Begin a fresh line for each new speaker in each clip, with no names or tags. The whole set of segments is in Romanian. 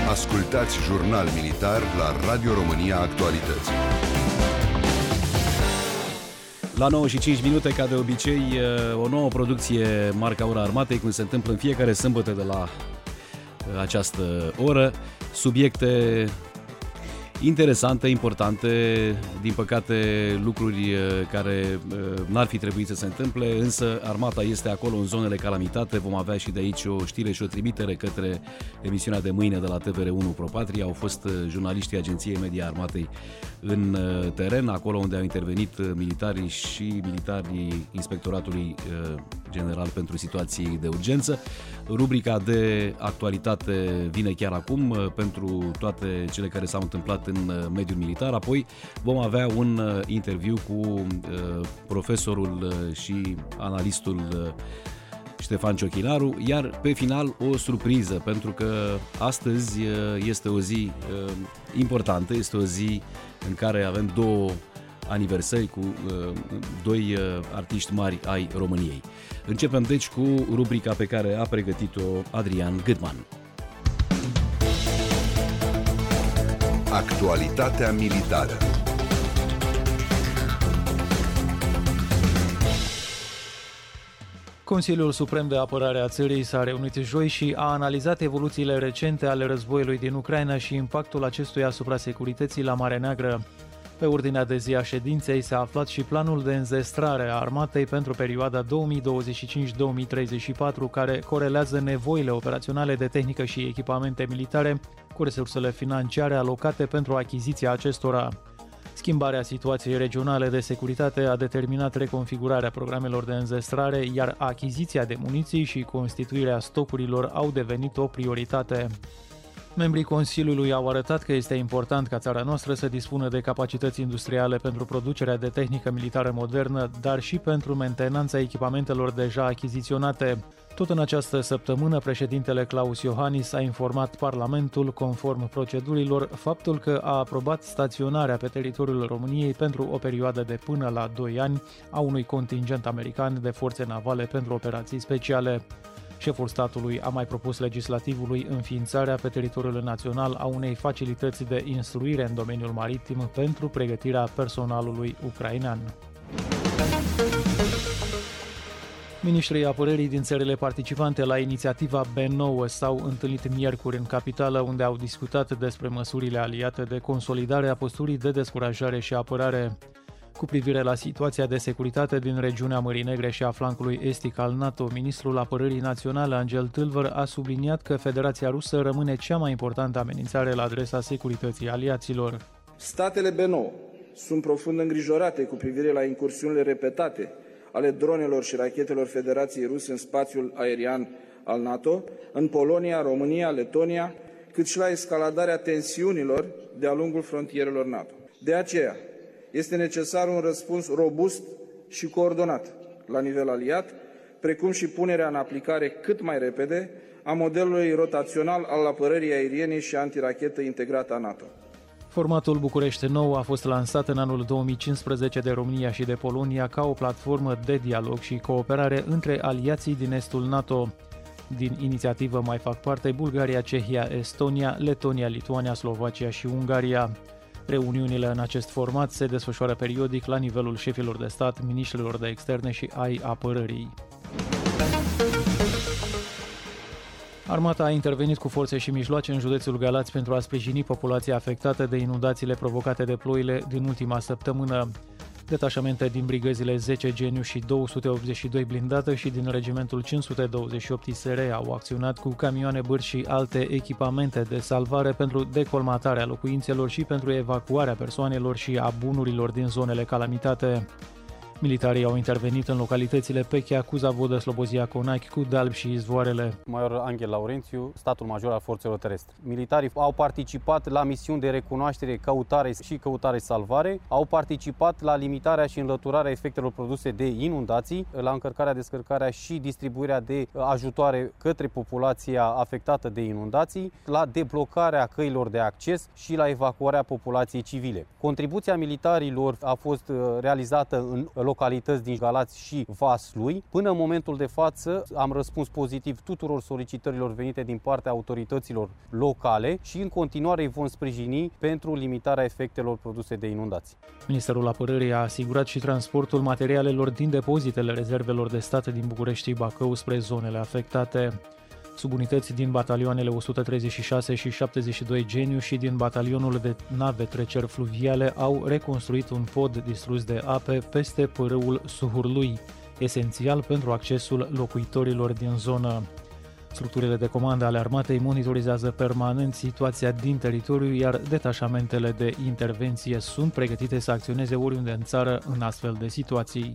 Ascultați Jurnal Militar la Radio România Actualități.
La 9 și 5 minute, ca de obicei, o nouă producție marca Ora Armatei, cum se întâmplă în fiecare sâmbătă de la această oră. Subiecte interesante, importante, din păcate lucruri care n-ar fi trebuit să se întâmple, însă armata este acolo în zonele calamitate. Vom avea și de aici o știre și o trimitere către emisiunea de mâine de la TVR1 ProPatria. Au fost jurnaliștii Agenției Media Armatei în teren, acolo unde au intervenit militarii și militarii Inspectoratului General pentru Situații de Urgență. Rubrica de actualitate vine chiar acum pentru toate cele care s-au întâmplat în mediul militar. Apoi vom avea un interviu cu profesorul și analistul Ștefan Ciochinaru, iar pe final o surpriză, pentru că astăzi este o zi importantă, este o zi în care avem două aniversări cu doi artiști mari ai României. Începem deci cu rubrica pe care a pregătit-o Adrian Gâdman.
Actualitatea militară.
Consiliul Suprem de Apărare a țării s-a reunit joi și a analizat evoluțiile recente ale războiului din Ucraina și impactul acestuia asupra securității la Marea Neagră. Pe ordinea de zi a ședinței s-a aflat și planul de înzestrare a armatei pentru perioada 2025-2034, care corelează nevoile operaționale de tehnică și echipamente militare cu resursele financiare alocate pentru achiziția acestora. Schimbarea situației regionale de securitate a determinat reconfigurarea programelor de înzestrare, iar achiziția de muniții și constituirea stocurilor au devenit o prioritate. Membrii Consiliului au arătat că este important ca țara noastră să dispună de capacități industriale pentru producerea de tehnică militară modernă, dar și pentru mentenanța echipamentelor deja achiziționate. Tot în această săptămână, președintele Klaus Iohannis a informat Parlamentul, conform procedurilor, faptul că a aprobat staționarea pe teritoriul României pentru o perioadă de până la 2 ani a unui contingent american de forțe navale pentru operații speciale. Șeful statului a mai propus legislativului înființarea pe teritoriul național a unei facilități de instruire în domeniul maritim pentru pregătirea personalului ucrainean. Ministrii apărării din țările participante la inițiativa B9 s-au întâlnit miercuri în capitală, unde au discutat despre măsurile aliate de consolidare a posturii de descurajare și apărare. Cu privire la situația de securitate din regiunea Mării Negre și a flancului estic al NATO, ministrul apărării naționale Angel Tâlvăr a subliniat că Federația Rusă rămâne cea mai importantă amenințare la adresa securității aliaților.
Statele B9 sunt profund îngrijorate cu privire la incursiunile repetate ale dronelor și rachetelor Federației Ruse în spațiul aerian al NATO, în Polonia, România, Letonia, cât și la escaladarea tensiunilor de-a lungul frontierelor NATO. De aceea, este necesar un răspuns robust și coordonat la nivel aliat, precum și punerea în aplicare cât mai repede a modelului rotațional al apărării aeriene și antirachetă integrată a NATO.
Formatul București Nou a fost lansat în anul 2015 de România și de Polonia ca o platformă de dialog și cooperare între aliații din estul NATO. Din inițiativă mai fac parte Bulgaria, Cehia, Estonia, Letonia, Lituania, Slovacia și Ungaria. Reuniunile în acest format se desfășoară periodic la nivelul șefilor de stat, miniștrilor de externe și ai apărării. Armata a intervenit cu forțe și mijloace în județul Galați pentru a sprijini populația afectată de inundațiile provocate de ploile din ultima săptămână. Detașamente din brigăzile 10 Geniu și 282 blindată și din regimentul 528 ISR au acționat cu camioane bârci și alte echipamente de salvare pentru decolmatarea locuințelor și pentru evacuarea persoanelor și a bunurilor din zonele calamitate. Militarii au intervenit în localitățile Pechea, Cuza, Vodă, Slobozia, Conachi, Cudalb și Izvoarele.
Major Anghel Laurențiu, statul major al forțelor terestre. Militarii au participat la misiuni de recunoaștere, căutare-salvare, au participat la limitarea și înlăturarea efectelor produse de inundații, la încărcarea, descărcarea și distribuirea de ajutoare către populația afectată de inundații, la deblocarea căilor de acces și la evacuarea populației civile. Contribuția militarilor a fost realizată în localități din Galați și Vaslui. Până în momentul de față am răspuns pozitiv tuturor solicitărilor venite din partea autorităților locale și în continuare îi vom sprijini pentru limitarea efectelor produse de inundații.
Ministerul Apărării a asigurat și transportul materialelor din depozitele rezervelor de stat din București și Bacău spre zonele afectate. Subunități din batalioanele 136 și 72 Geniu și din batalionul de nave treceri fluviale au reconstruit un pod distrus de ape peste pârâul Suhurlui, esențial pentru accesul locuitorilor din zonă. Structurile de comandă ale armatei monitorizează permanent situația din teritoriu, iar detașamentele de intervenție sunt pregătite să acționeze oriunde în țară în astfel de situații.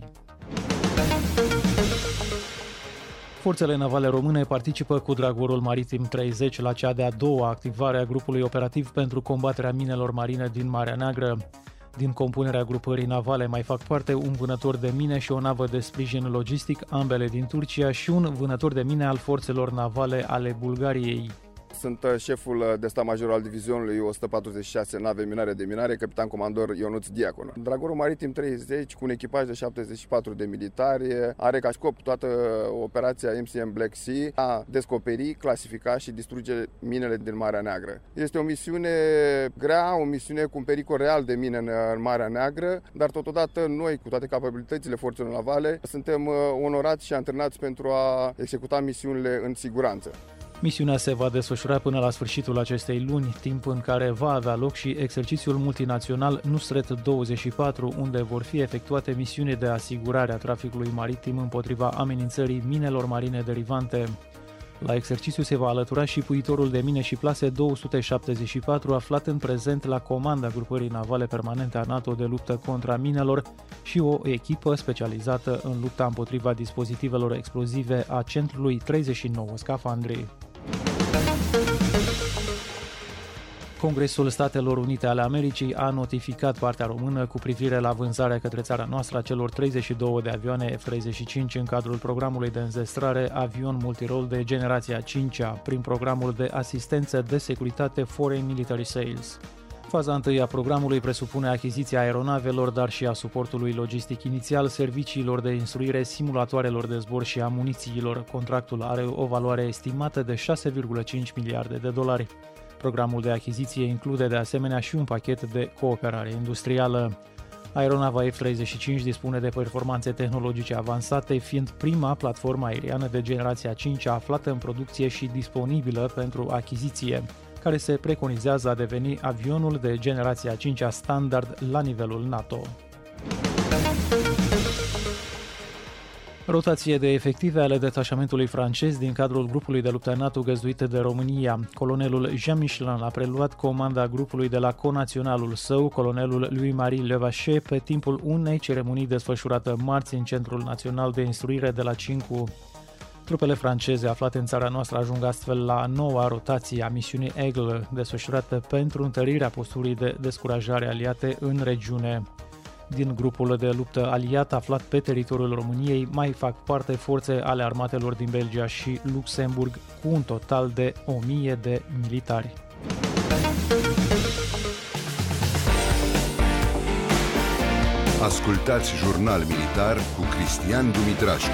Forțele navale române participă cu Dragorul Maritim 30 la cea de-a doua activare a grupului operativ pentru combaterea minelor marine din Marea Neagră. Din compunerea grupării navale mai fac parte un vânător de mine și o navă de sprijin logistic, ambele din Turcia, și un vânător de mine al forțelor navale ale Bulgariei.
Sunt șeful de stat major al divizionului 146 nave minare de minare, capitan comandor Ionuț Diaconu. Dragorul Maritim 30, cu un echipaj de 74 de militari, are ca scop toată operația MCM Black Sea a descoperi, clasifica și distruge minele din Marea Neagră. Este o misiune grea, o misiune cu un pericol real de mine în Marea Neagră, dar totodată noi, cu toate capabilitățile forțelor navale, suntem onorați și antrenați pentru a executa misiunile în siguranță.
Misiunea se va desfășura până la sfârșitul acestei luni, timp în care va avea loc și exercițiul multinațional Nusret 24, unde vor fi efectuate misiuni de asigurare a traficului maritim împotriva amenințării minelor marine derivante. La exercițiu se va alătura și puitorul de mine și plase 274, aflat în prezent la comanda grupării navale permanente a NATO de luptă contra minelor, și o echipă specializată în lupta împotriva dispozitivelor explozive a centrului 39 Scafandri. Congresul Statelor Unite ale Americii a notificat partea română cu privire la vânzarea către țara noastră a celor 32 de avioane F-35 în cadrul programului de înzestrare avion multirol de generația 5-a prin programul de asistență de securitate Foreign Military Sales. Faza întâi a programului presupune achiziția aeronavelor, dar și a suportului logistic inițial, serviciilor de instruire, simulatoarelor de zbor și a munițiilor. Contractul are o valoare estimată de $6,5 miliarde. Programul de achiziție include de asemenea și un pachet de cooperare industrială. Aeronava F-35 dispune de performanțe tehnologice avansate, fiind prima platformă aeriană de generația 5 aflată în producție și disponibilă pentru achiziție, care se preconizează a deveni avionul de generația 5 standard la nivelul NATO. Rotație de efective ale detașamentului francez din cadrul grupului de luptă NATO găzduit de România. Colonelul Jean Michelin a preluat comanda grupului de la conaționalul său, colonelul Louis-Marie Levache, pe timpul unei ceremonii desfășurată marți în Centrul Național de Instruire de la Cincu. Trupele franceze aflate în țara noastră ajung astfel la noua rotație a misiunii Aigle, desfășurată pentru întărirea posturii de descurajare aliate în regiune. Din grupul de luptă aliat aflat pe teritoriul României mai fac parte forțe ale armatelor din Belgia și Luxemburg, cu un total de 1000 de militari.
Ascultați Jurnal Militar cu Cristian Dumitrașcu.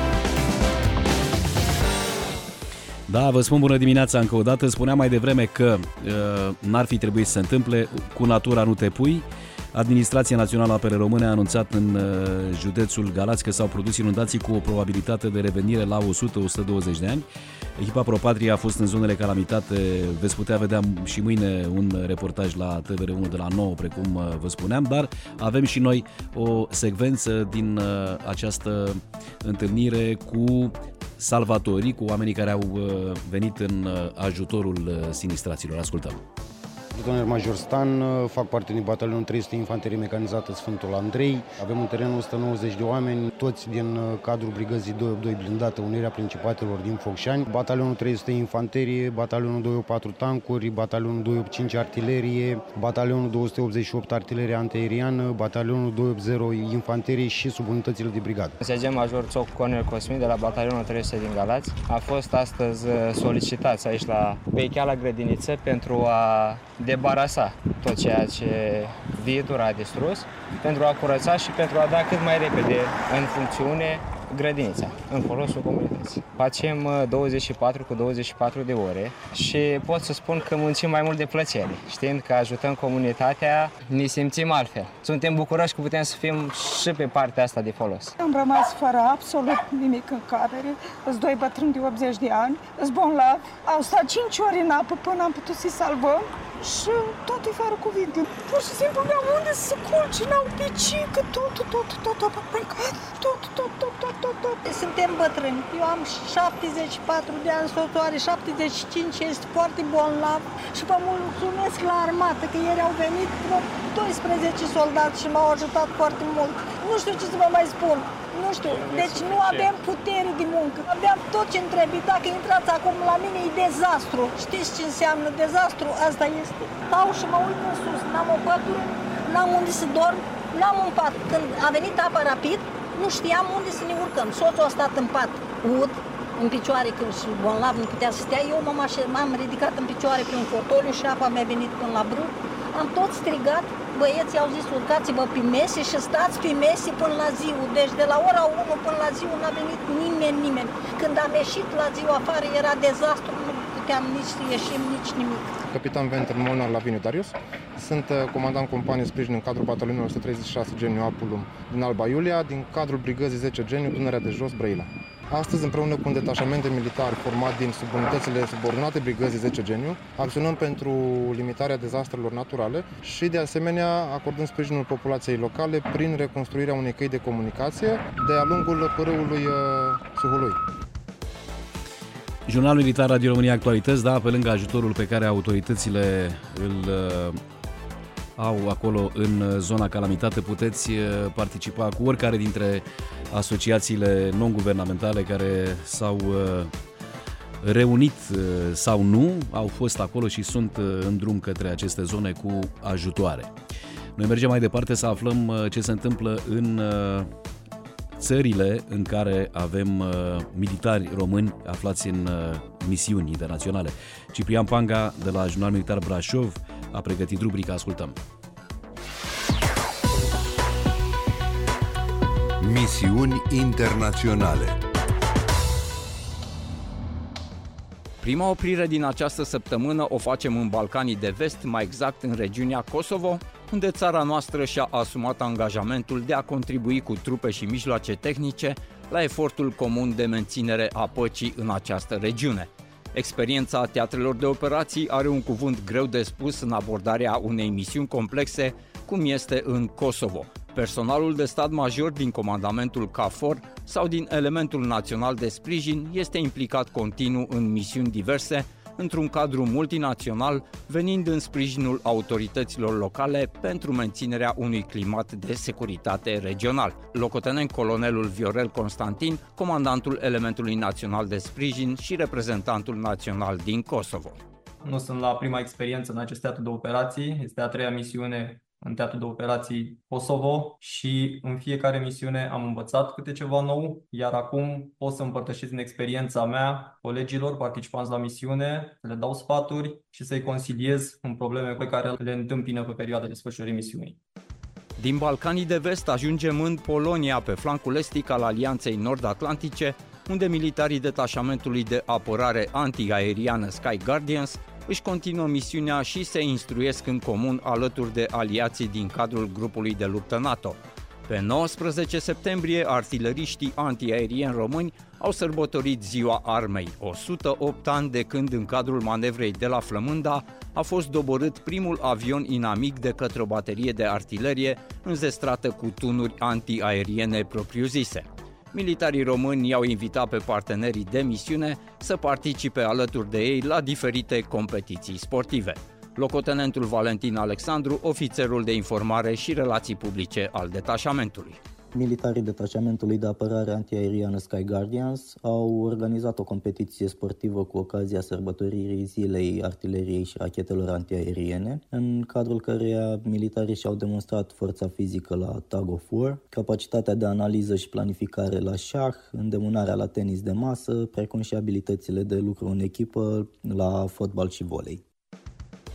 Da, vă spun bună dimineața încă o dată. Spuneam mai devreme că n-ar fi trebuit să se întâmple, cu natura nu te pui. Administrația Națională a Apărării Române a anunțat în județul Galați că s-au produs inundații cu o probabilitate de revenire la 100-120 de ani. Echipa ProPatria a fost în zonele calamitate. Veți putea vedea și mâine un reportaj la TVR1 de la 9, precum vă spuneam, dar avem și noi o secvență din această întâlnire cu salvatorii, cu oamenii care au venit în ajutorul sinistraților. Ascultăm.
Lieutenant Major Stan, fac parte din batalionul 300 Infanterie Mecanizată Sfântul Andrei. Avem în teren 190 de oameni, toți din cadrul brigăzii 282 blindată Unirea Principatelor din Focșani, batalionul 300 Infanterie, batalionul 284 tancuri, batalionul 285 artilerie, batalionul 288 artilerie antiaeriană, batalionul 280 Infanterie și subunitățile de brigadă.
Sergent Major Țoc Cornel Cosmin de la batalionul 300 din Galați. A fost astăzi solicitați aici pe Cheala Grădiniță pentru a debarasa tot ceea ce viitura a distrus, pentru a curăța și pentru a da cât mai repede în funcțiune grădinița, în folosul comunității. Facem 24 cu 24 de ore și pot să spun că muncim mai mult de plăcere. Știind că ajutăm comunitatea, ne simțim altfel. Suntem bucuroși că putem să fim și pe partea asta de folos.
Am rămas fără absolut nimic în camere. Sunt 2 bătrâni de 80 de ani, sunt bolnavi. Au stat 5 ore în apă până am putut să-i salvăm și totul fără cuvinte. Pur și simplu n-au unde să se culce, n-au picică, tot a plecat, tot. Suntem bătrâni. Eu am 74 de ani, soțul are 75, este foarte bolnav și vă mulțumesc la armată că ieri au venit 12 soldați și m-au ajutat foarte mult. Nu știu ce să vă mai spun. Nu știu, deci nu avem putere de muncă. Aveam tot ce trebuie. Dacă intrați acum la mine e dezastru. Știți ce înseamnă dezastru? Asta este. Stau și mă uit în sus. N-am o pătură, n-am unde să dorm, n-am un pat. Când a venit apa rapid, nu știam unde să ne urcăm. Soțul a stat în pat, ud, în picioare, când și bolnav nu putea să stea. Eu m-am ridicat în picioare pe un fotoliu și apa mi-a venit până la brâu. Am tot strigat, băieții au zis urcați-vă pe mese și stați pe mese până la ziua. Deci de la ora 1 până la ziua n-a venit nimeni. Când am ieșit la ziua afară era dezastru, nu puteam nici să ieșim, nici nimic.
Capitan Venter Molnar Laviniu Darius. Sunt comandant companie sprijin în cadrul batalionului 136 Geniu Apulum din Alba Iulia, din cadrul brigăzii 10 Geniu Dunărea de Jos Brăila. Astăzi, împreună cu un detașament de militari format din subunitățile subordonate brigăzii 10 Geniu, acționăm pentru limitarea dezastrelor naturale și, de asemenea, acordăm sprijinul populației locale prin reconstruirea unei căi de comunicație de-a lungul pârâului Suhului.
Jurnal Militar Radio România Actualități, da, pe lângă ajutorul pe care autoritățile îl au acolo în zona calamitate, puteți participa cu oricare dintre asociațiile non-guvernamentale care s-au reunit sau nu, au fost acolo și sunt în drum către aceste zone cu ajutoare. Noi mergem mai departe să aflăm ce se întâmplă în țările în care avem militari români aflați în misiuni internaționale. Ciprian Panga de la Jurnal Militar Brașov a pregătit rubrica, ascultăm.
Misiuni internaționale.
Prima oprire din această săptămână o facem în Balcanii de Vest, mai exact în regiunea Kosovo, unde țara noastră și-a asumat angajamentul de a contribui cu trupe și mijloace tehnice la efortul comun de menținere a păcii în această regiune. Experiența teatrelor de operații are un cuvânt greu de spus în abordarea unei misiuni complexe, cum este în Kosovo. Personalul de stat major din comandamentul KFOR sau din elementul național de sprijin este implicat continuu în misiuni diverse, într-un cadru multinațional, venind în sprijinul autorităților locale pentru menținerea unui climat de securitate regional. Locotenent colonelul Viorel Constantin, comandantul elementului național de sprijin și reprezentantul național din Kosovo.
Nu sunt la prima experiență în acest teatru de operații, este a treia misiune în teatrul de operații Kosovo și în fiecare misiune am învățat câte ceva nou, iar acum pot să împărtășesc din experiența mea colegilor participanți la misiune, să le dau sfaturi și să-i consiliez în probleme pe care le întâmpină pe perioada desfășurării misiunii.
Din Balcanii de Vest ajungem în Polonia, pe flancul estic al Alianței Nord-Atlantice, unde militarii detașamentului de apărare antiaeriană Sky Guardians își continuă misiunea și se instruiesc în comun alături de aliații din cadrul grupului de luptă NATO. Pe 19 septembrie, artileriștii antiaerieni români au sărbătorit Ziua Armei, 108 ani de când, în cadrul manevrei de la Flămânda, a fost doborât primul avion inamic de către o baterie de artilerie înzestrată cu tunuri antiaeriene propriu-zise. Militarii români i-au invitat pe partenerii de misiune să participe alături de ei la diferite competiții sportive. Locotenentul Valentin Alexandru, ofițerul de informare și relații publice al detașamentului.
Militarii detașamentului de apărare antiaeriană Sky Guardians au organizat o competiție sportivă cu ocazia sărbătoririi Zilei Artileriei și Rachetelor Antiaeriene, în cadrul căreia militarii și-au demonstrat forța fizică la Tug of War, capacitatea de analiză și planificare la șah, îndemânarea la tenis de masă, precum și abilitățile de lucru în echipă la fotbal și volei.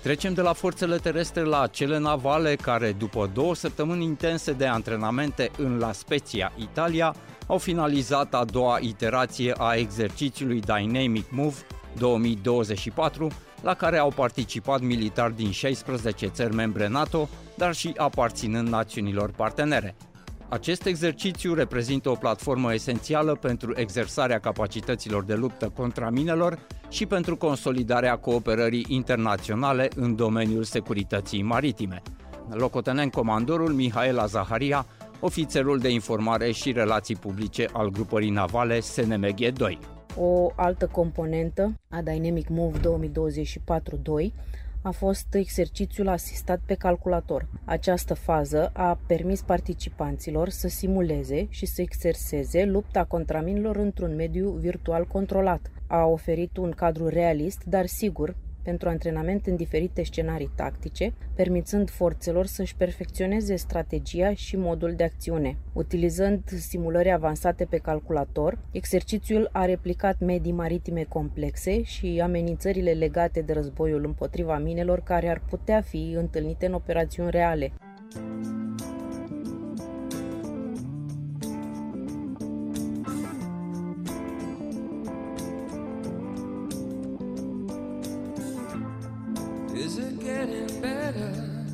Trecem de la forțele terestre la cele navale care, după 2 săptămâni intense de antrenamente în La Spezia, Italia, au finalizat a doua iterație a exercițiului Dynamic Move 2024, la care au participat militari din 16 țări membre NATO, dar și aparținând națiunilor partenere. Acest exercițiu reprezintă o platformă esențială pentru exersarea capacităților de luptă contra minelor și pentru consolidarea cooperării internaționale în domeniul securității maritime. Locotenent comandorul Mihaela Zaharia, ofițerul de informare și relații publice al grupării navale SNMG-2.
O altă componentă a Dynamic Move 2024-2 a fost exercițiul asistat pe calculator. Această fază a permis participanților să simuleze și să exerseze lupta contra minelor într-un mediu virtual controlat. A oferit un cadru realist, dar sigur, pentru antrenament în diferite scenarii tactice, permițând forțelor să-și perfecționeze strategia și modul de acțiune. Utilizând simulări avansate pe calculator, exercițiul a replicat medii maritime complexe și amenințările legate de războiul împotriva minelor care ar putea fi întâlnite în operațiuni reale.
Is it getting better?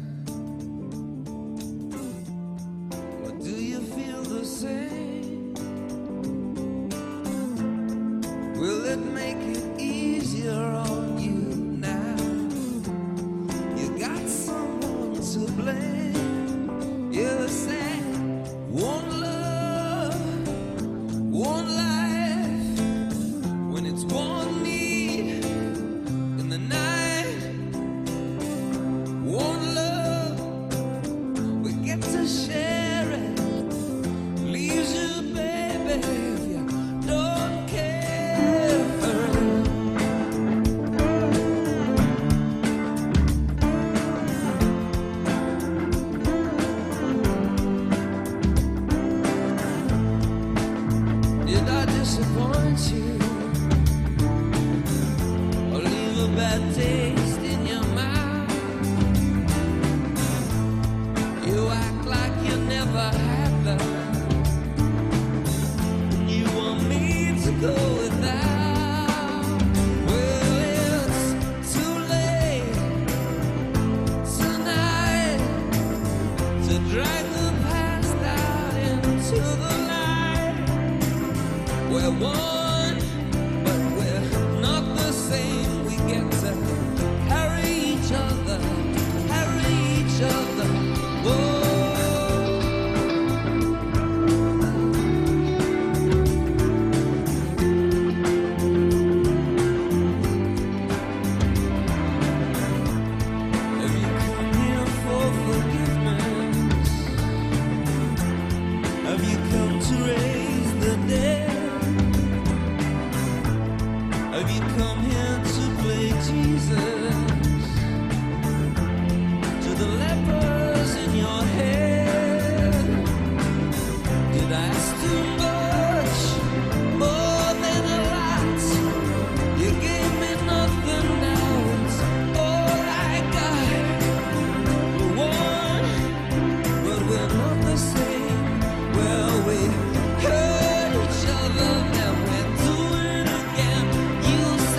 Or do you feel the same? Will it make it easier on you now? You got someone to blame. You're saying one love, one life, when it's one need in the night. One love, we get to share it. Leaves you, baby, if you don't care. Did I disappoint you or leave a bad taste in your mouth? You act like you never had that. You want me to go without. Well, it's too late tonight to drag the past out into the night. We're one, but we're not the same. We get to carry each other, carry each other.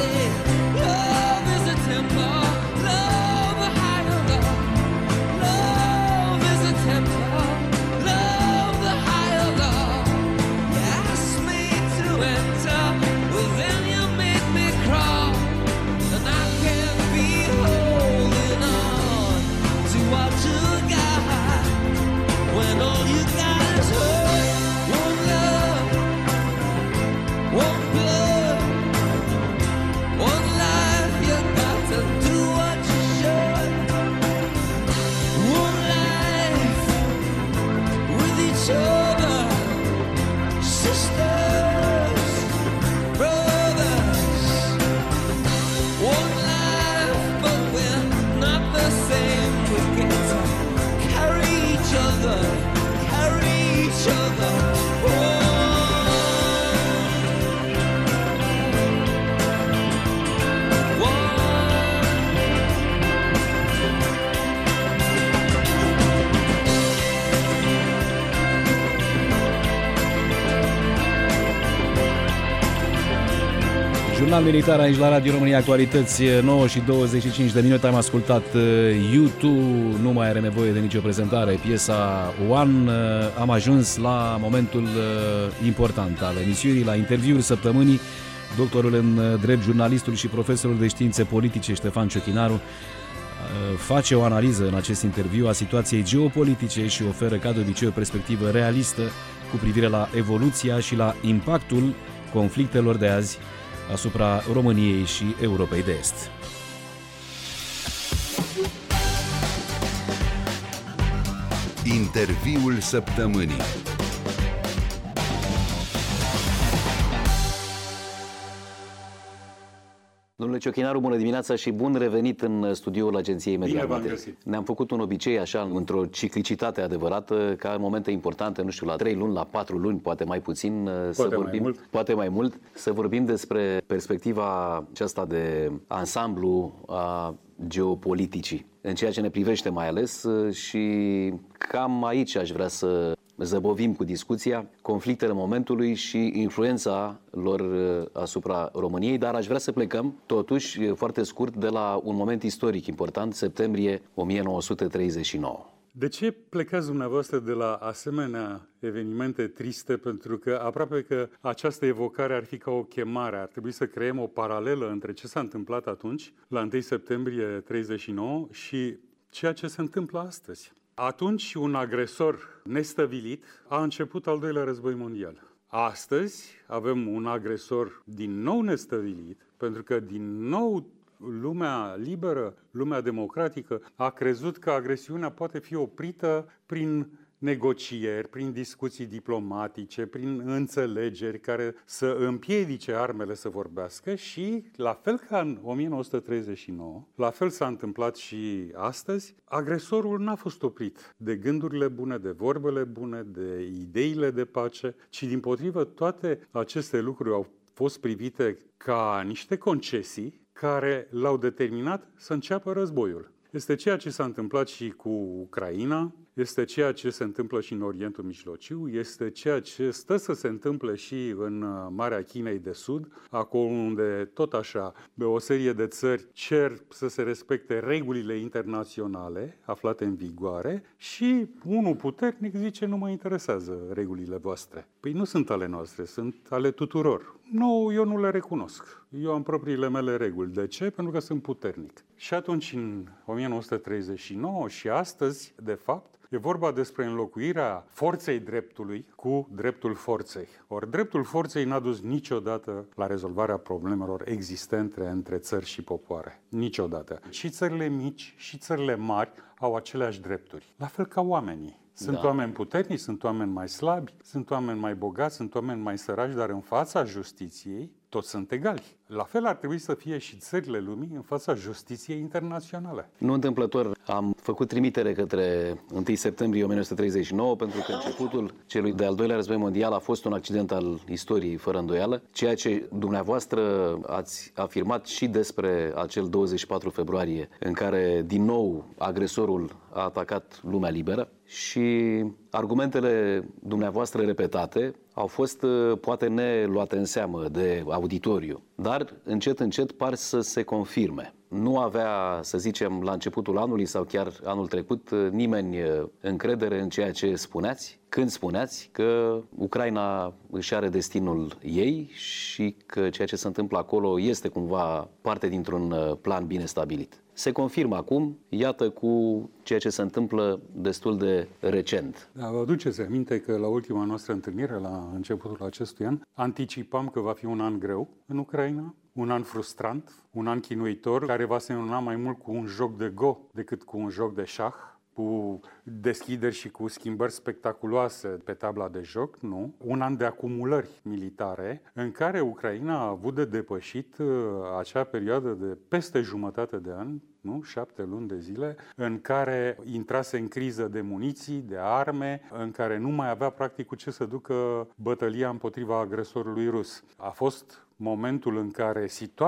Love
Jurnal militar aici la Radio România Actualități, 9 și 25 de minute. Am ascultat U2, nu mai are nevoie de nicio prezentare, piesa One. Am ajuns la momentul important al emisiunii, la interviul săptămânii. Doctorul în drept, jurnalistul și profesorul de științe politice Ștefan Ciochinaru face o analiză în acest interviu a situației geopolitice și oferă, ca de obicei, o perspectivă realistă cu privire la evoluția și la impactul conflictelor de azi asupra României și Europei de Est.
Interviul săptămânii.
Domnule Ciochinaru, bună dimineața și bun revenit în studioul Agenției Media Armate. Ne-am făcut un obicei așa, într-o ciclicitate adevărată, ca în momente importante, nu știu, la 3 luni, la 4 luni, poate mai puțin, poate mai mult, să vorbim despre perspectiva aceasta de ansamblu a geopoliticii, în ceea ce ne privește mai ales, și cam aici aș vrea să zăbovim cu discuția conflictele momentului și influența lor asupra României, dar aș vrea să plecăm totuși foarte scurt de la un moment istoric important, septembrie 1939.
De ce plecați dumneavoastră de la asemenea evenimente triste? Pentru că aproape că această evocare ar fi ca o chemare. Ar trebui să creăm o paralelă între ce s-a întâmplat atunci, la 1 septembrie 39, și ceea ce se întâmplă astăzi. Atunci un agresor nestăvilit a început al doilea război mondial. Astăzi avem un agresor din nou nestăvilit, pentru că din nou lumea liberă, lumea democratică a crezut că agresiunea poate fi oprită prin negocieri, prin discuții diplomatice, prin înțelegeri care să împiedice armele să vorbească și, la fel ca în 1939, la fel s-a întâmplat și astăzi, agresorul n-a fost oprit de gândurile bune, de vorbele bune, de ideile de pace, ci dimpotrivă toate aceste lucruri au fost privite ca niște concesii care l-au determinat să înceapă războiul. Este ceea ce s-a întâmplat și cu Ucraina, este ceea ce se întâmplă și în Orientul Mijlociu, este ceea ce stă să se întâmple și în Marea Chinei de Sud, acolo unde tot așa o serie de țări cer să se respecte regulile internaționale aflate în vigoare și unul puternic zice nu mă interesează regulile voastre. Păi nu sunt ale noastre, sunt ale tuturor. Nu, eu nu le recunosc. Eu am propriile mele reguli. De ce? Pentru că sunt puternic. Și atunci, în 1939 și astăzi, de fapt, e vorba despre înlocuirea forței dreptului cu dreptul forței. Ori dreptul forței n-a dus niciodată la rezolvarea problemelor existente între țări și popoare. Niciodată. Și țările mici și țările mari au aceleași drepturi. La fel ca oamenii. Sunt oameni puternici, sunt oameni mai slabi, sunt oameni mai bogați, sunt oameni mai săraci, dar în fața justiției toți sunt egali. La fel ar trebui să fie și țările lumii în fața justiției internaționale.
Nu întâmplător am făcut trimitere către 1 septembrie 1939, pentru că începutul celui de-al doilea război mondial a fost un accident al istoriei, fără îndoială, ceea ce dumneavoastră ați afirmat și despre acel 24 februarie, în care din nou agresorul a atacat lumea liberă. Și argumentele dumneavoastră repetate au fost poate neluate în seamă de auditoriu, dar încet, încet par să se confirme. Nu avea, să zicem, la începutul anului sau chiar anul trecut, nimeni încredere în ceea ce spuneați, când spuneați că Ucraina își are destinul ei și că ceea ce se întâmplă acolo este cumva parte dintr-un plan bine stabilit. Se confirmă acum, iată, cu ceea ce se întâmplă destul de recent.
Da, vă aduceți aminte că la ultima noastră întâlnire, la începutul acestui an, anticipam că va fi un an greu în Ucraina, un an frustrant, un an chinuitor, care va semăna mai mult cu un joc de Go decât cu un joc de șah, cu deschideri și cu schimbări spectaculoase pe tabla de joc, nu. Un an de acumulări militare în care Ucraina a avut de depășit acea perioadă de peste jumătate de an, nu? 7 luni de zile, în care intrase în criză de muniții, de arme, în care nu mai avea practic cu ce să ducă bătălia împotriva agresorului rus. A fost momentul în care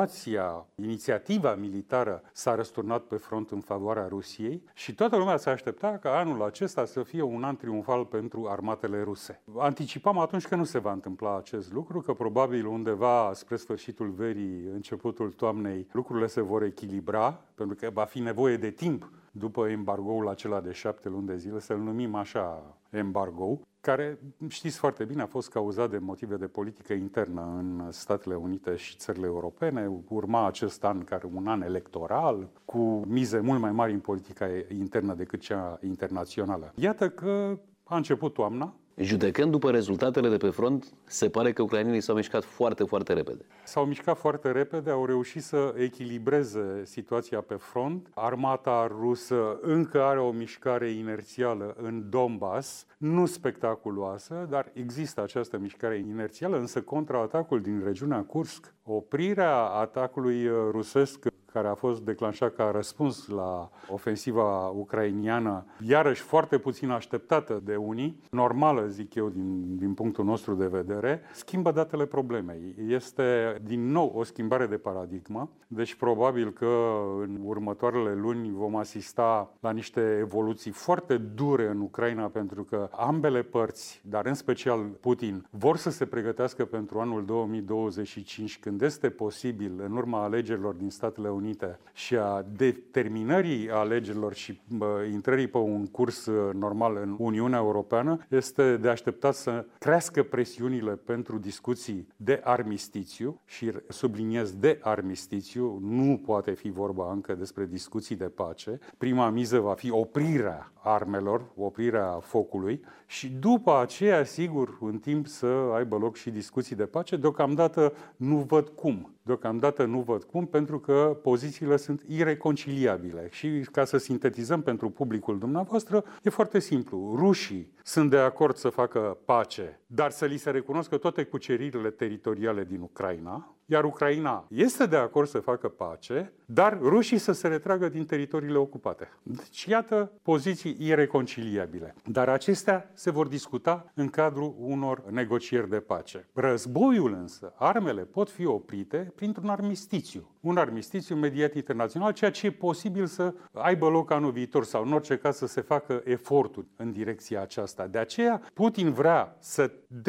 inițiativa militară s-a răsturnat pe front în favoarea Rusiei și toată lumea se aștepta ca anul acesta să fie un an triumfal pentru armatele ruse. Anticipam atunci că nu se va întâmpla acest lucru, că probabil undeva spre sfârșitul verii, începutul toamnei, lucrurile se vor echilibra, pentru că va fi nevoie de timp după embargoul acela de 7 luni de zile, să-l numim așa embargo, care, știți foarte bine, a fost cauzat de motive de politică internă în Statele Unite și țările europene. Urma acest an care un an electoral, cu mize mult mai mari în politica internă decât cea internațională. Iată că a început toamna.
Judecând după rezultatele de pe front, se pare că ucrainenii s-au mișcat foarte, foarte repede.
S-au mișcat foarte repede, au reușit să echilibreze situația pe front. Armata rusă încă are o mișcare inerțială în Donbass, nu spectaculoasă, dar există această mișcare inerțială, însă contraatacul din regiunea Kursk, oprirea atacului rusesc care a fost declanșat ca răspuns la ofensiva ucrainiană, iarăși foarte puțin așteptată de unii, normală, zic eu, din punctul nostru de vedere, schimbă datele problemei. Este din nou o schimbare de paradigmă, deci probabil că în următoarele luni vom asista la niște evoluții foarte dure în Ucraina, pentru că ambele părți, dar în special Putin, vor să se pregătească pentru anul 2025, când este posibil, în urma alegerilor din Statele Unite și a determinării alegerilor și intrării pe un curs normal în Uniunea Europeană, este de așteptat să crească presiunile pentru discuții de armistițiu și subliniez de armistițiu, nu poate fi vorba încă despre discuții de pace. Prima miză va fi oprirea armelor, oprirea focului și după aceea, sigur, în timp să aibă loc și discuții de pace. Deocamdată nu văd cum, pentru că pozițiile sunt ireconciliabile. Și ca să sintetizăm pentru publicul dumneavoastră, e foarte simplu. Rușii sunt de acord să facă pace, dar să li se recunoască toate cuceririle teritoriale din Ucraina, iar Ucraina este de acord să facă pace, dar rușii să se retragă din teritoriile ocupate. Deci, iată, poziții ireconciliabile. Dar acestea se vor discuta în cadrul unor negocieri de pace. Războiul însă, armele pot fi oprite printr-un armistițiu. Un armistițiu mediat internațional, ceea ce e posibil să aibă loc anul viitor sau în orice caz să se facă eforturi în direcția aceasta. De aceea, Putin vrea să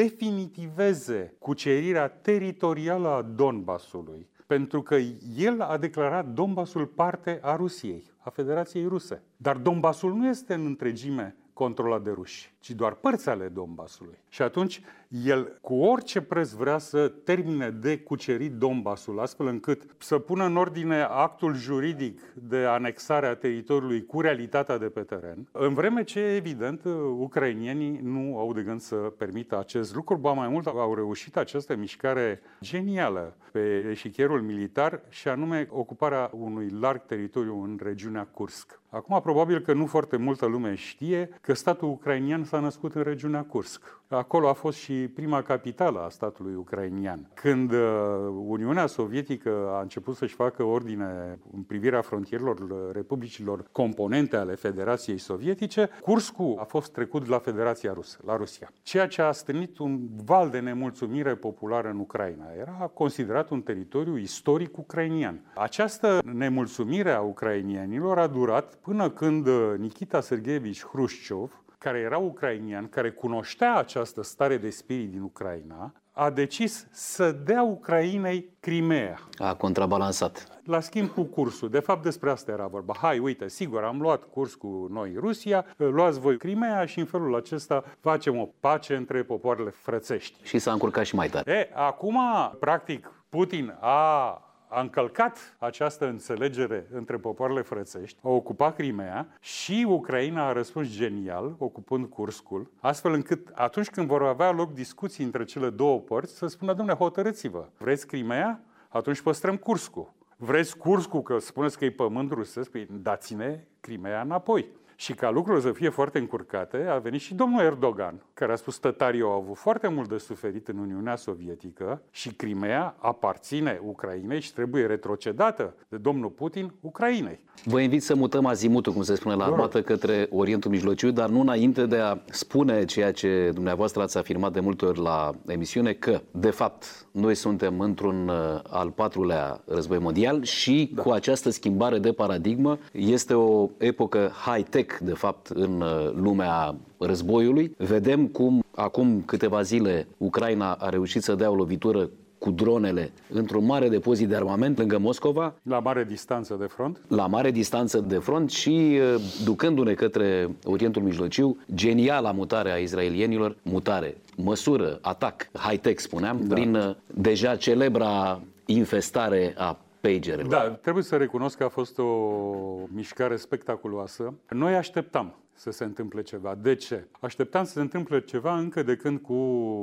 definitiveze cucerirea teritorială a Donbassului, pentru că el a declarat Donbassul parte a Rusiei, a Federației Ruse. Dar Donbassul nu este în întregime controlat de ruși, ci doar părți ale Donbassului. Și atunci el cu orice preț vrea să termine de cucerit Donbassul, astfel încât să pună în ordine actul juridic de anexare a teritoriului cu realitatea de pe teren, în vreme ce, evident, ucrainienii nu au de gând să permită acest lucru, ba mai mult au reușit această mișcare genială pe eșichierul militar și anume ocuparea unui larg teritoriu în regiunea Kursk. Acum, probabil că nu foarte multă lume știe că statul ucrainian s-a născut în regiunea Kursk. Acolo a fost și prima capitală a statului ucrainian. Când Uniunea Sovietică a început să-și facă ordine în privirea frontierelor republicilor componente ale Federației Sovietice, Kurskul a fost trecut la Federația Rusă, la Rusia. Ceea ce a stârnit un val de nemulțumire populară în Ucraina. Era considerat un teritoriu istoric ucrainian. Această nemulțumire a ucrainienilor a durat până când Nikita Sergeevici Hrușciov, care era ucrainian, care cunoștea această stare de spirit din Ucraina, a decis să dea Ucrainei Crimea.
A contrabalansat.
La schimb cu Kursul. De fapt, despre asta era vorba. Hai, uite, sigur, am luat Kurs cu noi Rusia, luați voi Crimea și în felul acesta facem o pace între popoarele frățești.
Și s-a încurcat și mai tare.
Acum, practic, Putin a încălcat această înțelegere între popoarele frățești, a ocupat Crimea și Ucraina a răspuns genial, ocupând Kurskul, astfel încât atunci când vor avea loc discuții între cele două părți, să spună, dom'le, hotărâți-vă, vreți Crimea? Atunci păstrăm Kurskul. Vreți Kurskul, că spuneți că e pământ rusesc, dați-ne Crimea înapoi. Și ca lucrurile să fie foarte încurcate, a venit și domnul Erdogan, care a spus tătarii au avut foarte mult de suferit în Uniunea Sovietică și Crimea aparține Ucrainei și trebuie retrocedată de domnul Putin Ucrainei.
Vă invit să mutăm azimutul, cum se spune la armată, către Orientul Mijlociu, dar nu înainte de a spune ceea ce dumneavoastră ați afirmat de multe ori la emisiune, că, de fapt, noi suntem într-un al patrulea război mondial și cu această schimbare de paradigmă este o epocă high-tech, de fapt, în lumea războiului. Vedem cum, acum câteva zile, Ucraina a reușit să dea o lovitură cu dronele într-un mare depozit de armament lângă Moscova.
La mare distanță de front.
La mare distanță de front și ducându-ne către Orientul Mijlociu, geniala mutare a izraelienilor, măsură, atac, high-tech spuneam, prin deja celebra infestare a pagerelor.
Da, trebuie să recunosc că a fost o mișcare spectaculoasă. Noi așteptam să se întâmple ceva. De ce? Așteptam să se întâmple ceva încă de când, cu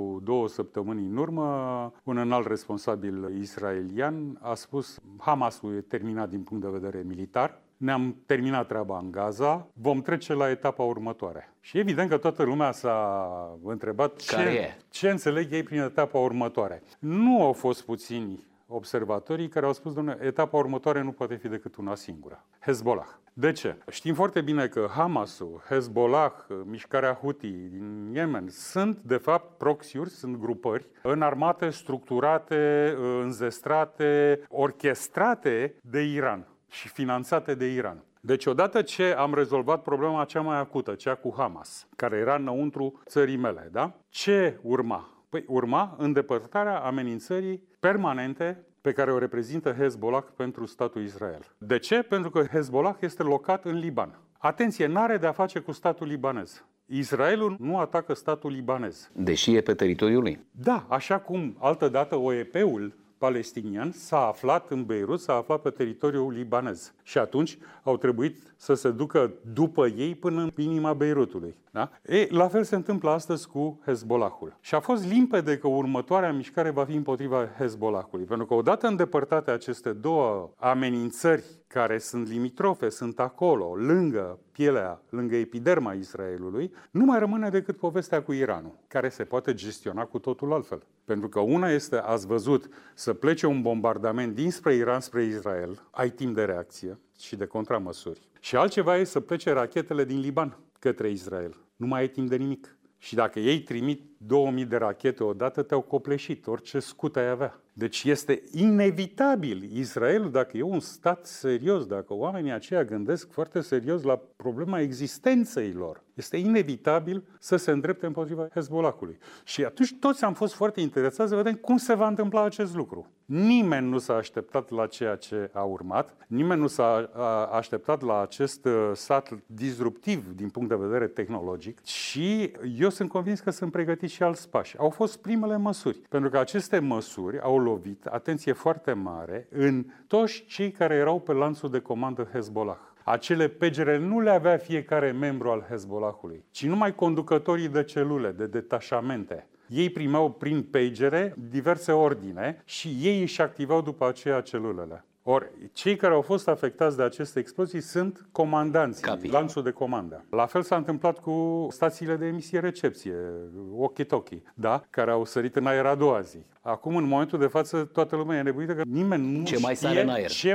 2 săptămâni în urmă, un înalt responsabil israelian a spus: Hamasul e terminat din punct de vedere militar, ne-am terminat treaba în Gaza, vom trece la etapa următoare. Și evident că toată lumea s-a întrebat ce înțeleg ei prin etapa următoare. Nu au fost puțini observatorii care au spus: dom'le, etapa următoare nu poate fi decât una singură. Hezbollah. De ce? Știm foarte bine că Hamasul, Hezbollah, mișcarea Houthi din Yemen sunt, de fapt, proxiuri, sunt grupări înarmate, structurate, înzestrate, orchestrate de Iran și finanțate de Iran. Deci, odată ce am rezolvat problema cea mai acută, cea cu Hamas, care era înăuntru țării mele, da? Ce urma? Păi urma îndepărtarea amenințării permanente pe care o reprezintă Hezbollah pentru statul Israel. De ce? Pentru că Hezbollah este locat în Liban. Atenție, n-are de a face cu statul libanez. Israelul nu atacă statul libanez.
Deși e pe teritoriul lui.
Da, așa cum altădată OEP-ul palestinian s-a aflat în Beirut, s-a aflat pe teritoriul libanez. Și atunci au trebuit să se ducă după ei până în inima Beirutului. Da? La fel se întâmplă astăzi cu Hezbollahul. Și a fost limpede că următoarea mișcare va fi împotriva Hezbollahului. Pentru că odată îndepărtate aceste două amenințări care sunt limitrofe, sunt acolo, lângă pielea, lângă epiderma Israelului, nu mai rămâne decât povestea cu Iranul, care se poate gestiona cu totul altfel. Pentru că una este, ați văzut, să plece un bombardament dinspre Iran spre Israel, ai timp de reacție și de contramăsuri. Și altceva e să plece rachetele din Liban către Israel. Nu mai ai timp de nimic. Și dacă ei trimit 2000 de rachete odată, te-au copleșit, orice scut ai avea. Deci este inevitabil. Israelul, dacă e un stat serios, dacă oamenii aceia gândesc foarte serios la problema existenței lor, este inevitabil să se îndrepte împotriva Hezbollahului. Și atunci toți am fost foarte interesați să vedem cum se va întâmpla acest lucru. Nimeni nu s-a așteptat la ceea ce a urmat, nimeni nu s-a așteptat la acest sat disruptiv din punct de vedere tehnologic și eu sunt convins că sunt pregătiți și alți pași. Au fost primele măsuri, pentru că aceste măsuri au lovit, atenție foarte mare, în toți cei care erau pe lanțul de comandă Hezbollah. Acele pagere nu le avea fiecare membru al Hezbollahului, ci numai conducătorii de celule, de detașamente. Ei primeau prin pagere diverse ordine și ei își activau după aceea celulele. Ori, cei care au fost afectați de aceste explozii sunt comandanții, lanțul de comandă. La fel s-a întâmplat cu stațiile de emisie-recepție, walkie-talkie, da? Care au sărit în aer a doua zi. Acum, în momentul de față, toată lumea e nebuită că nimeni nu știe ce mai sare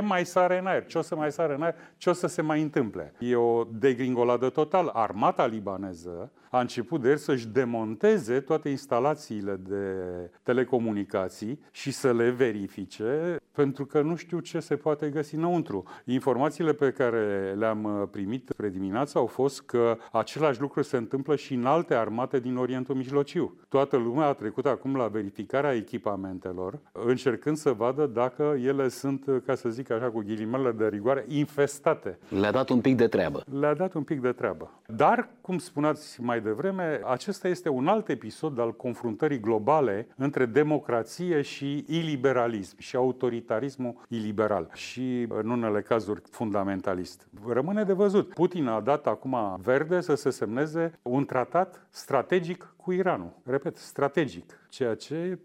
în aer, ce o să mai sară în aer, ce o să se mai întâmple. E o degringoladă totală. Armata libaneză a început de ieri să-și demonteze toate instalațiile de telecomunicații și să le verifice, pentru că nu știu ce se poate găsi înăuntru. Informațiile pe care le-am primit spre dimineață au fost că același lucru se întâmplă și în alte armate din Orientul Mijlociu. Toată lumea a trecut acum la verificarea echipamentelor, încercând să vadă dacă ele sunt, ca să zic așa cu ghilimele de rigoare, infestate.
Le-a dat un pic de treabă.
Le-a dat un pic de treabă. Dar, cum spuneați mai devreme, acesta este un alt episod al confruntării globale între democrație și iliberalism și autoritarismul iliberal și, în unele cazuri, fundamentalist. Rămâne de văzut. Putin a dat acum verde să se semneze un tratat strategic cu Iranul. Repet, strategic. Ceea ce pentru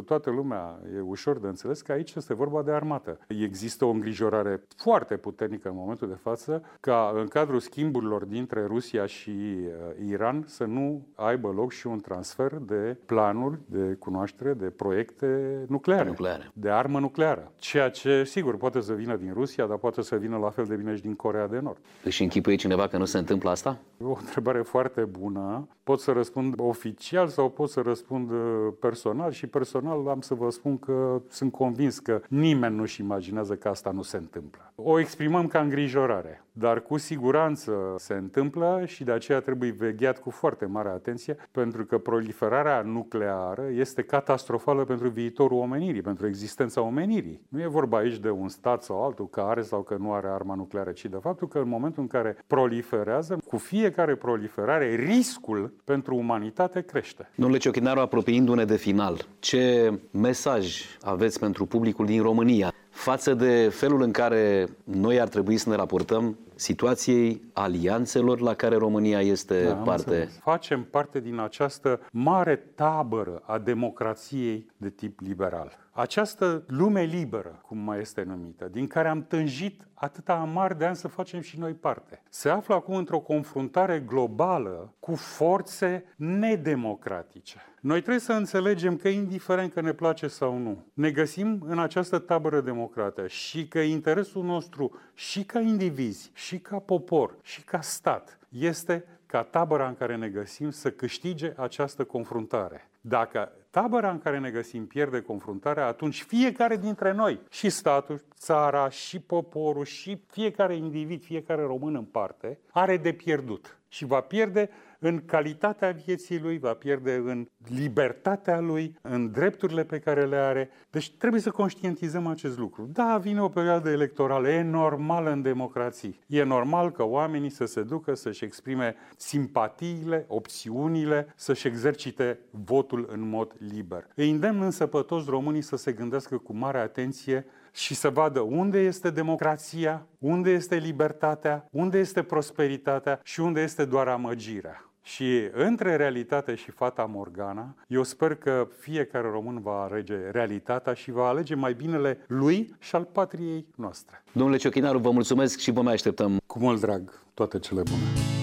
toată lumea e ușor de înțeles că aici este vorba de armată. Există o îngrijorare foarte puternică în momentul de față ca în cadrul schimburilor dintre Rusia și Iran să nu aibă loc și un transfer de planuri, de cunoaștere, de proiecte nucleare, de armă nucleară. Ceea ce, sigur, poate să vină din Rusia, dar poate să vină la fel de bine și din Coreea de Nord.
Își închipuie cineva că nu se întâmplă asta?
O întrebare foarte bună. Pot să răspund oficial sau pot să răspund personal și personal am să vă spun că sunt convins că nimeni nu-și imaginează că asta nu se întâmplă. O exprimăm ca îngrijorare, dar cu siguranță se întâmplă și de aceea trebuie vegheat cu foarte mare atenție, pentru că proliferarea nucleară este catastrofală pentru viitorul omenirii, pentru existența omenirii. Nu e vorba aici de un stat sau altul că are sau că nu are arma nucleară, ci de faptul că în momentul în care proliferează, cu fiecare proliferare, riscul pentru umanitate crește.
Domnule Ciochinaru, apropiindu-ne de final, ce mesaj aveți pentru publicul din România față de felul în care noi ar trebui să ne raportăm situației alianțelor la care România este parte?
Facem parte din această mare tabără a democrației de tip liberal. Această lume liberă, cum mai este numită, din care am tânjit atâta amar de ani să facem și noi parte, se află acum într-o confruntare globală cu forțe nedemocratice. Noi trebuie să înțelegem că, indiferent că ne place sau nu, ne găsim în această tabără democrată și că interesul nostru și ca indivizi, și ca popor, și ca stat este ca tabăra în care ne găsim să câștige această confruntare. Dacă tabăra în care ne găsim pierde confruntarea, atunci fiecare dintre noi, și statul, țara, și poporul, și fiecare individ, fiecare român în parte, are de pierdut. Și va pierde în calitatea vieții lui, va pierde în libertatea lui, în drepturile pe care le are. Deci trebuie să conștientizăm acest lucru. Da, vine o perioadă electorală, e normal în democrații. E normal că oamenii să se ducă să-și exprime simpatiile, opțiunile, să-și exercite votul în mod liber. Îi îndemn însă pe toți românii să se gândească cu mare atenție și să vadă unde este democrația, unde este libertatea, unde este prosperitatea și unde este doar amăgirea. Și între realitate și fata Morgana, eu sper că fiecare român va alege realitatea și va alege mai binele lui și al patriei noastre.
Domnule Ciochinaru, vă mulțumesc și vă mai așteptăm.
Cu mult drag, toate cele bune.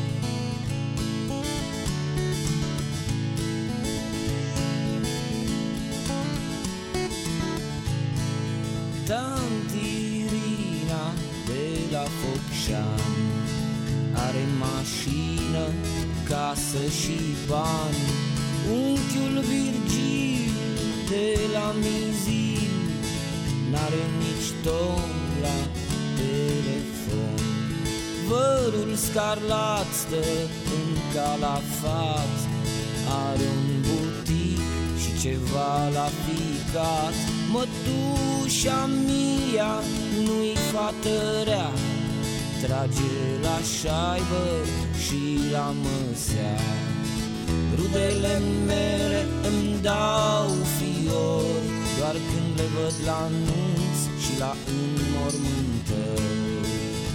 Tantirina de la Focșani are mașină, casă și bani. Unchiul Virgil de la Mizil n-are nici tom la telefon. Vărul Scarlat stă în Calafat, are un butic și ceva la picat. Mătușa Mia nu-i fată rea, trage la șaibă și la măsea. Rudele mele îmi dau fiori doar când le văd la nunți și la înmormântări.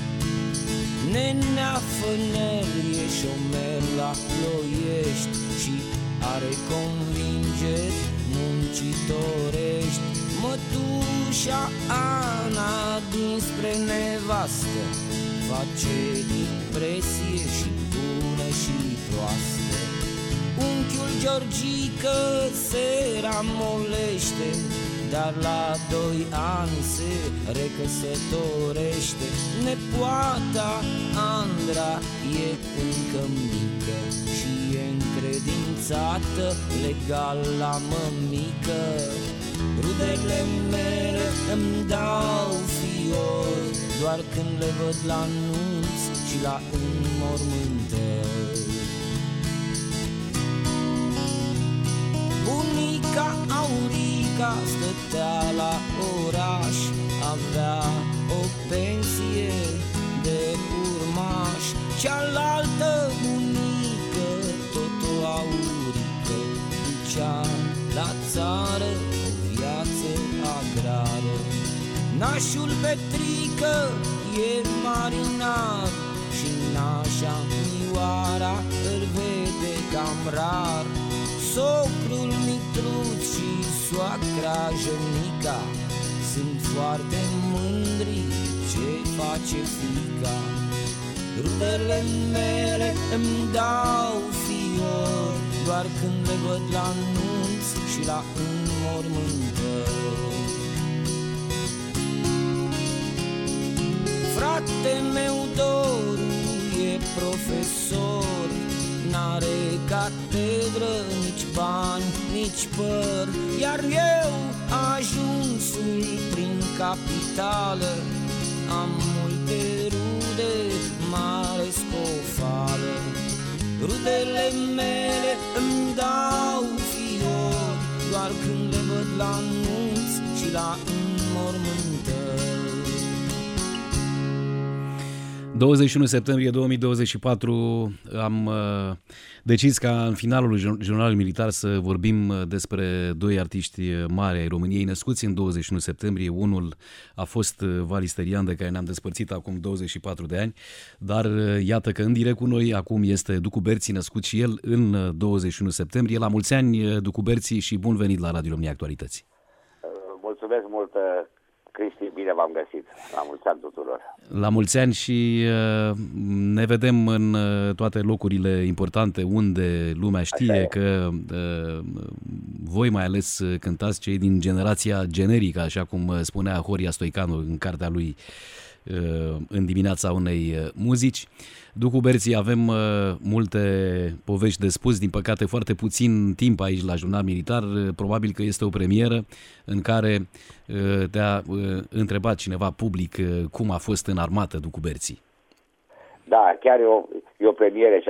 Nenea Fănel e șomer la Ploiești și are convingeri muncitorești. Mătușa Ana dinspre nevastă face impresie și bună și proastă. Unchiul Georgică se ramolește, dar la 2 ani se recăsătorește. Nepoata Andra e încă mică și e încredințată legal la mămică. Rudele mele îmi dau fiori doar când le văd la nunți și la înmormântări. Bunica Aurica stătea la oraș, avea o pensie de urmaș. Cealaltă bunică, tot o aurică, ducea la țară o viață agrară. Nașul Petrică e marinar și nașa Mioara îl vede cam rar. Socrul Mitruț și soacra Jănica sunt foarte mândri ce face fiica. Rudele mele îmi dau fiori doar când le văd la nunț și la înmormântări. Frate meu Doru e profesor, n-are catedră, nici bani, nici păr, iar eu ajunsul prin capitală am multe rude, mare scofală. Rudele mele îmi dau fiori doar când le văd la nunți și la înmormântări.
21 septembrie 2024 am decis ca în finalul Jurnalului Militar să vorbim despre doi artiști mari ai României născuți în 21 septembrie. Unul a fost Vali Sterian, de care ne-am despărțit acum 24 de ani, dar iată că în direct cu noi acum este Ducu Berții, născut și el în 21 septembrie. La mulți ani, Ducu Berții, și bun venit la Radio România Actualități.
Mulțumesc mult, Cristi, bine v-am găsit. La mulți ani tuturor.
La mulți ani și ne vedem în toate locurile importante unde lumea știe că voi mai ales cântați, cei din generația generică, așa cum spunea Horia Stoicanu în cartea lui În dimineața unei muzici. Ducu Berții, avem multe povești de spus, din păcate foarte puțin timp aici la Jurnal Militar. Probabil că este o premieră în care te-a întrebat cineva public cum a fost în armată Ducu Berții.
Da, chiar e o premieră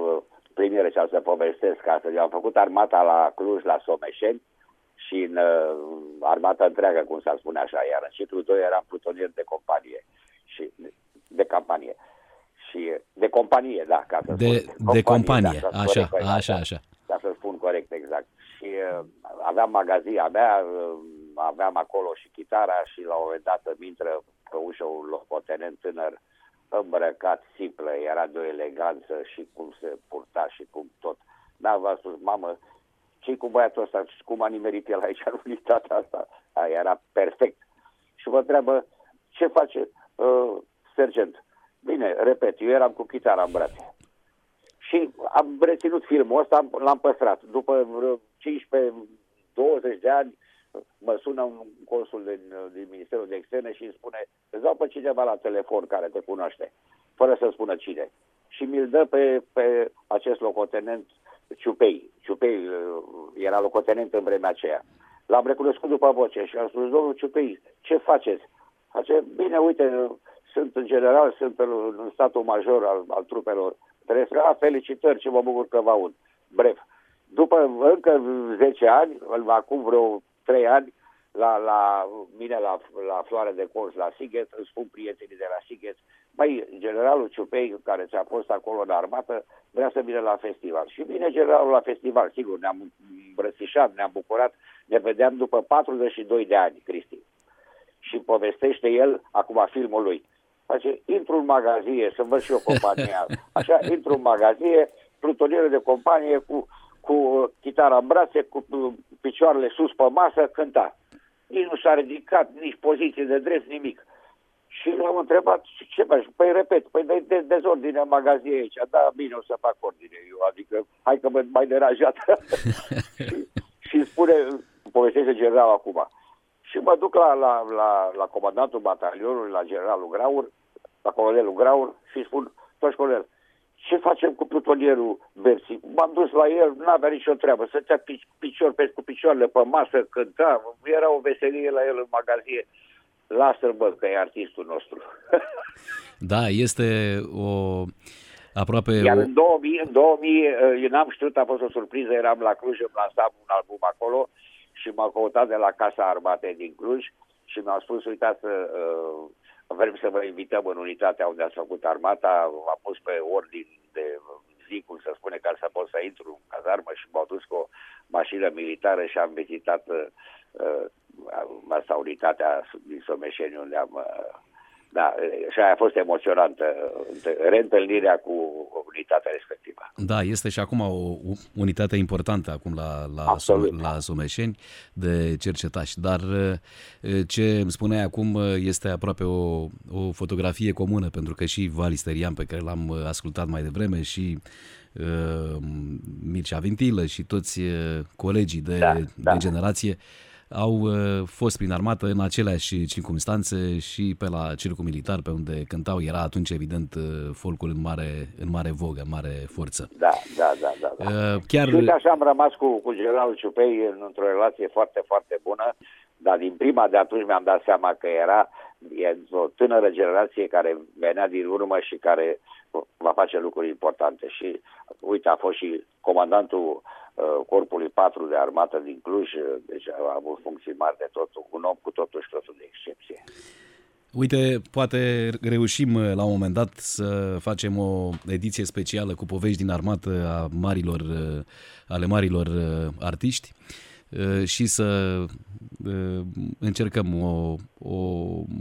ce am să povestesc astăzi. Eu am făcut armata la Cluj, la Someșeni, și în armata întreagă, cum s-ar spune așa, iar în ciclul 2 eram plutonier de companie. Și de campanie. Și de companie, da, ca să spun.
De companie,
da,
așa.
Ca să spun corect, exact. Și aveam magazia mea, aveam acolo și chitara și la un moment dat îmi intră pe ușă un locotenent tânăr îmbrăcat simplă, era de o eleganță și cum se purta și cum tot. Da, v-am spus, mamă, ce-i cu băiatul ăsta, cum a nimerit el aici în unitatea asta? Era perfect. Și mă întreabă, ce face sergent? Bine, repet, eu eram cu chitara în brațe. Și am reținut filmul ăsta, l-am păstrat. După 15-20 de ani mă sună un consul din Ministerul de Externe și îmi spune, îți dau pe cineva la telefon care te cunoaște, fără să spună cine. Și mi-l dă pe acest locotenent Ciupei. Ciupei era locotenent în vremea aceea. L-am recunoscut după voce și am spus, domnul Ciupei, ce faceți? Face, bine, uite, sunt în general, sunt în statul major al trupelor. Trebuie să felicitări, ce mă bucur că vă aud. Bref. După încă 10 ani, acum vreo 3 ani, la mine la Floare de Corz, la Sighet, îmi spun prietenii de la Sighet, măi, generalul Ciupei, care ți-a fost acolo în armată, vrea să vină la festival. Și vine generalul la festival, sigur, ne-am îmbrățișat, ne-am bucurat, ne vedeam după 42 de ani, Cristi. Și povestește el, acum filmul lui. Face, intru în magazie, să văd și eu compania. Așa, intru în magazie, plutonierul de companie cu chitara în brațe, cu picioarele sus pe masă, cânta. Nici nu s-a ridicat, nici poziție de drept, nimic. Și l-am întrebat, ce faci? Păi repet, păi de dezordine în magazie aici. Da, bine, o să fac ordine eu, adică hai că mă mai deranjat. și spune, povestește general acum. Și mă duc la comandantul batalionului, la generalul Graur, la colonelul Graur și spun, toți colonel, ce facem cu plutonierul Berții? M-am dus la el, n-avea nicio treabă, stătea cu picioarele pe masă, cânta, era o veselie la el în magazie. Lasă-l, bă, că e artistul nostru.
Da, este o aproape...
Iar în 2000, eu n-am știut, a fost o surpriză, eram la Cluj, îmi lansam un album acolo și m-au căutat de la Casa Armatei din Cluj și mi-au spus, uitați, vrem să vă invităm în unitatea unde ați făcut armata, am pus pe ordin de zi, cum se spune, ca să pot să intru în cazarmă și m-au dus cu o mașină militară și am vizitat asta, unitatea din Someșeni, unde am Da, și aia a fost emoționantă, reîntâlnirea cu unitatea respectivă.
Da, este și acum o unitate importantă acum la Someșeni de cercetași, dar ce îmi spuneai acum este aproape o fotografie comună, pentru că și Vali Sterian, pe care l-am ascultat mai devreme, și Mircea Vintilă și toți colegii de generație au fost prin armată în aceleași circumstanțe și pe la Circul Militar, pe unde cântau, era atunci evident folcul în mare vogă, în mare forță.
Da.
Chiar...
Și uite, așa am rămas cu generalul Ciupei într-o relație foarte, foarte bună, dar din prima de atunci mi-am dat seama că era o tânără generație care venea din urmă și care va face lucruri importante. Și uite, a fost și comandantul Corpului 4 de armată din Cluj, deci a avut funcții mari de tot, un om cu totul și totul de excepție.
Uite, poate reușim la un moment dat să facem o ediție specială cu povești din armată ale marilor artiști și să încercăm o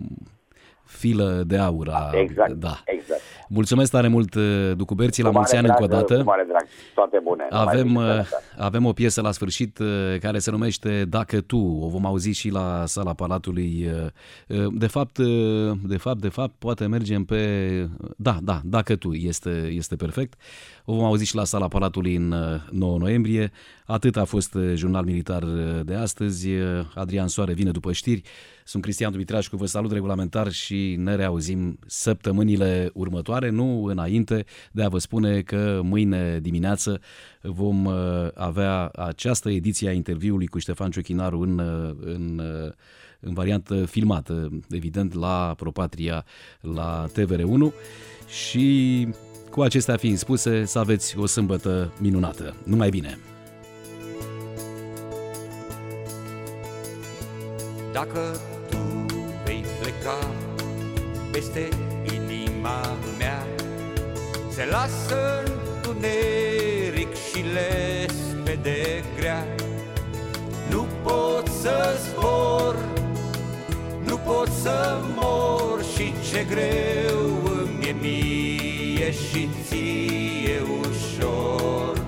filă de aur.
Exact.
Mulțumesc tare mult, Ducu Berții, la mulți ani încă o dată.
Cu mare drag, toate bune.
Avem o piesă la sfârșit care se numește Dacă tu, o vom auzi și la Sala Palatului. De fapt, poate mergem pe... Da, Dacă tu, este perfect. O vom auzi și la Sala Palatului în 9 noiembrie. Atât a fost Jurnal Militar de astăzi. Adrian Soare vine după știri. Sunt Cristian Dumitrașcu, vă salut regulamentar și ne reauzim săptămânile următoare, nu înainte de a vă spune că mâine dimineață vom avea această ediție a interviului cu Ștefan Ciochinaru în variantă filmată, evident, la ProPatria, la TVR1. Și cu acestea fiind spuse, să aveți o sâmbătă minunată. Numai bine!
Dacă tu vei pleca peste inima mea, se lasă întuneric și lespede grea. Nu pot să zbor, nu pot să mor și ce greu îmi e mie și ție ușor.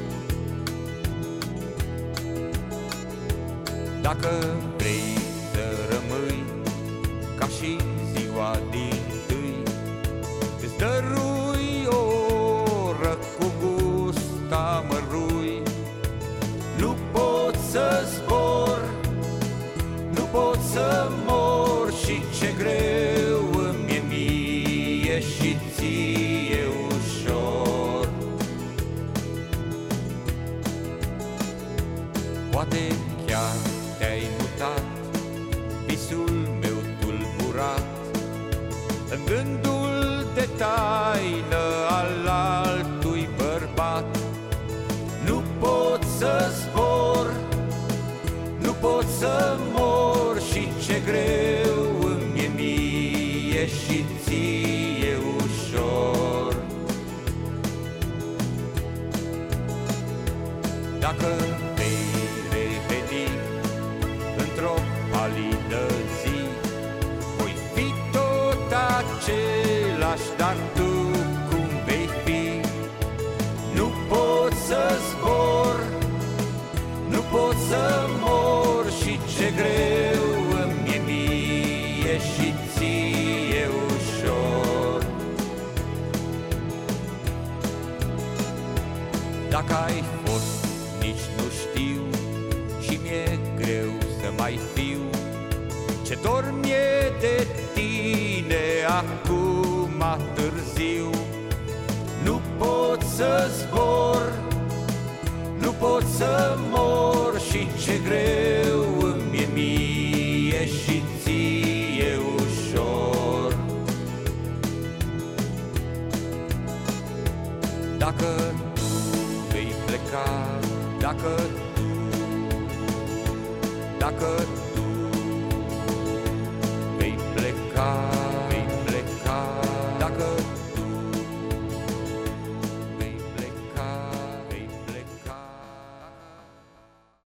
Dacă vrei să rămâi ca și ziua dintâi, îți dărui o oră cu gust amărui. Nu pot să zbor, nu pot să mor și ce greu îmi e mie și ție ușor. Poate chiar te-ai mutat, visul meu tulburat, în gândul de taină al altui bărbat. Nu pot să zbor, nu pot să mor și ce greu îmi e mie și ție ușor. Dacă vei reveni într-o palidă zi, voi fi tot același, dar tu cum vei fi? Nu pot să zbor, nu pot să mor și ce greu îmi e mie și ție ușor. Dacă ai fost, nici nu știu și mi-e greu să mai fiu. Ce dor mi-e de tine acum târziu. Nu pot să zbor, nu pot să mor și ce greu îmi e mie și ție ușor. Dacă tu vei pleca, dacă tu